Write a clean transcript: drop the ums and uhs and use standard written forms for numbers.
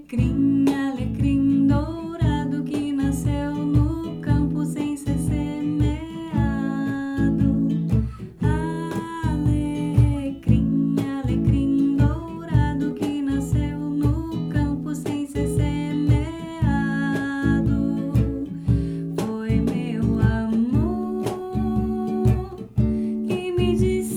alecrim dourado que nasceu no campo sem ser semeado. Alecrim dourado que nasceu no campo sem ser semeado. Foi meu amor que me disse